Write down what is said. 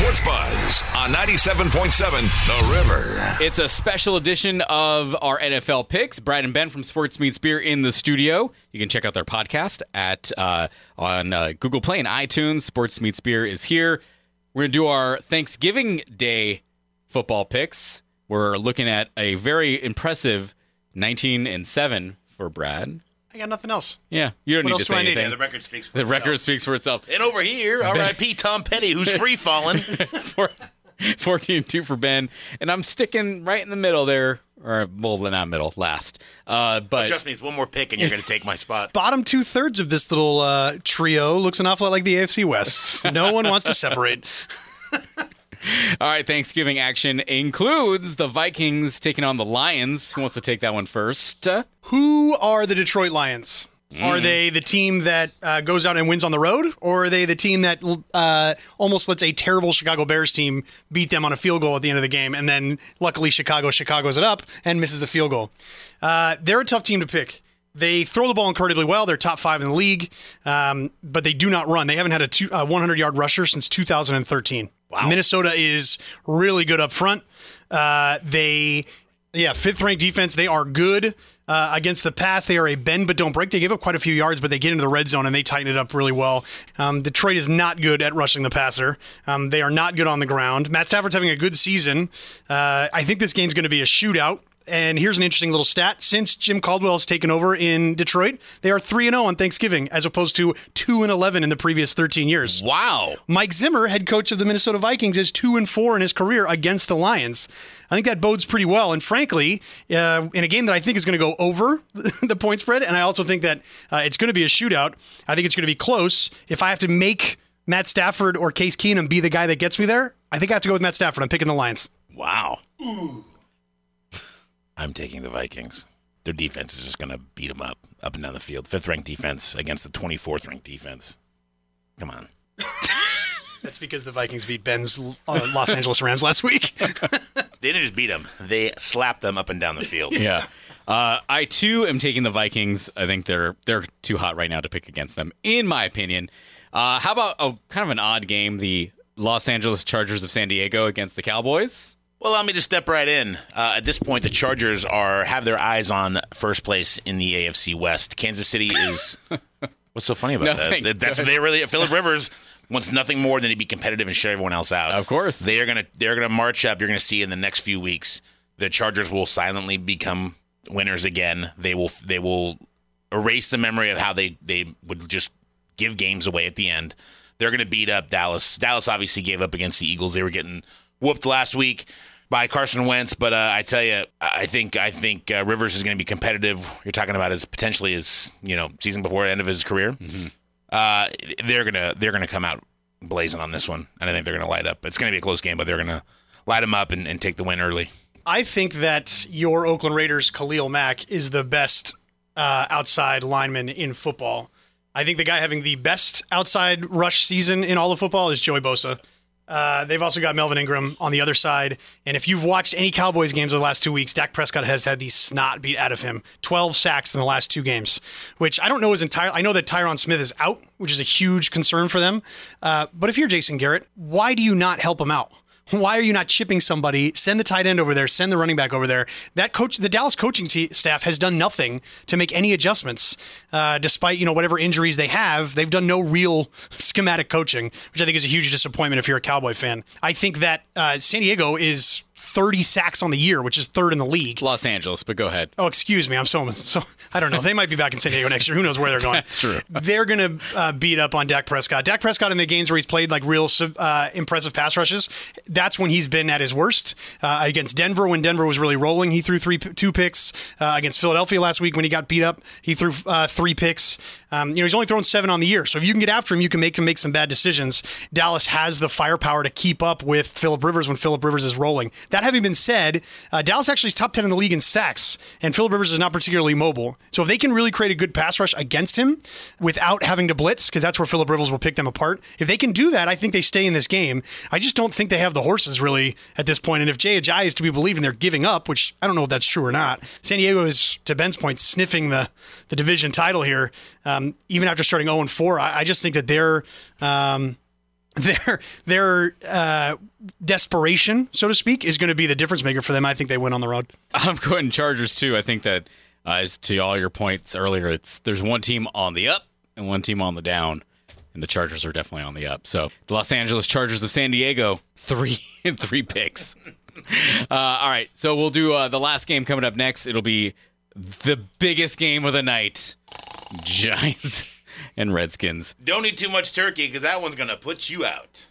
Sports Buzz on 97.7 The River. It's a special edition of our NFL picks. Brad and Ben from Sports Meets Beer in the studio. You can check out their podcast on Google Play and iTunes. Sports Meets Beer is here. We're going to do our Thanksgiving Day football picks. We're looking at a very impressive 19-7 for Brad. I got nothing else. Yeah, you don't need to say anything. Yeah, the record speaks for The itself. record speaks for itself. And over here, R.I.P. Tom Petty, who's free-falling. 14-2 for Ben. And I'm sticking right in the middle there. Or, well, not middle, last. But Trust me, it's one more pick and you're going to take my spot. Bottom 2/3 of this little trio looks an awful lot like the AFC West. No one wants to separate. all right, Thanksgiving action includes the Vikings taking on the Lions. Who wants to take that one first? Who are the Detroit Lions? Are they the team that goes out and wins on the road? Or are they the team that almost lets a terrible Chicago Bears team beat them on a field goal at the end of the game? And then luckily Chicago's it up and misses a field goal. They're a tough team to pick. They throw the ball incredibly well. They're top 5 in the league, but they do not run. They haven't had a 100-yard rusher since 2013. Wow. Minnesota is really good up front. Fifth-ranked defense. They are good against the pass. They are a bend but don't break. They give up quite a few yards, but they get into the red zone and they tighten it up really well. Detroit is not good at rushing the passer. They are not good on the ground. Matt Stafford's having a good season. I think this game's going to be a shootout. And here's an interesting little stat. Since Jim Caldwell has taken over in Detroit, they are 3-0 on Thanksgiving, as opposed to 2-11 in the previous 13 years. Wow. Mike Zimmer, head coach of the Minnesota Vikings, is 2-4 in his career against the Lions. I think that bodes pretty well. And frankly, in a game that I think is going to go over the point spread, and I also think that it's going to be a shootout, I think it's going to be close. If I have to make Matt Stafford or Case Keenum be the guy that gets me there, I think I have to go with Matt Stafford. I'm picking the Lions. Wow. I'm taking the Vikings. Their defense is just going to beat them up and down the field. 5th-ranked defense against the 24th-ranked defense. Come on. That's because the Vikings beat Ben's Los Angeles Rams last week. They didn't just beat them. They slapped them up and down the field. Yeah. I, too, am taking the Vikings. I think they're too hot right now to pick against them, in my opinion. How about kind of an odd game, the Los Angeles Chargers of San Diego against the Cowboys? Well, allow me to step right in. At this point, the Chargers have their eyes on first place in the AFC West. Kansas City is... What's so funny about that? That's what they really... Phillip Rivers wants nothing more than to be competitive and shut everyone else out. Of course. They're gonna march up. You're going to see in the next few weeks, the Chargers will silently become winners again. They will erase the memory of how they would just give games away at the end. They're going to beat up Dallas. Dallas obviously gave up against the Eagles. They were getting whooped last week by Carson Wentz, but I tell you, I think Rivers is going to be competitive. You're talking about his potentially his season before the end of his career. Mm-hmm. They're gonna come out blazing on this one, and I think they're going to light up. It's going to be a close game, but they're going to light them up and take the win early. I think that your Oakland Raiders' Khalil Mack is the best outside lineman in football. I think the guy having the best outside rush season in all of football is Joey Bosa. They've also got Melvin Ingram on the other side. And if you've watched any Cowboys games over the last 2 weeks, Dak Prescott has had the snot beat out of him. 12 sacks in the last 2 games, which I don't know is entirely. I know that Tyron Smith is out, which is a huge concern for them. But if you're Jason Garrett, why do you not help him out? Why are you not chipping somebody? Send the tight end over there. Send the running back over there. The Dallas coaching staff has done nothing to make any adjustments, despite whatever injuries they have. They've done no real schematic coaching, which I think is a huge disappointment if you're a Cowboy fan. I think that San Diego is 30 sacks on the year, which is 3rd in the league. Los Angeles, but go ahead. Oh, excuse me. I'm so I don't know. They might be back in San Diego next year. Who knows where they're going? That's true. They're going to beat up on Dak Prescott. Dak Prescott in the games where he's played like real impressive pass rushes, that's when he's been at his worst. Against Denver, when Denver was really rolling, he threw 2 picks. Against Philadelphia last week when he got beat up, he threw 3 picks. He's only thrown 7 on the year. So if you can get after him, you can make him make some bad decisions. Dallas has the firepower to keep up with Phillip Rivers when Phillip Rivers is rolling. That having been said, Dallas actually is top 10 in the league in sacks, and Phillip Rivers is not particularly mobile. So if they can really create a good pass rush against him without having to blitz, because that's where Phillip Rivers will pick them apart, if they can do that, I think they stay in this game. I just don't think they have the horses really at this point. And if Jay Ajayi is to be believed and they're giving up, which I don't know if that's true or not, San Diego is, to Ben's point, sniffing the division title here. Even after starting 0-4, I just think that they're their desperation, so to speak, is going to be the difference maker for them. I think they win on the road. I'm going Chargers too. I think that, as to all your points earlier, there's one team on the up and one team on the down, and the Chargers are definitely on the up. So the Los Angeles Chargers of San Diego, 3 picks. All right, so we'll do the last game coming up next. It'll be the biggest game of the night: Giants and Redskins. Don't eat too much turkey because that one's going to put you out.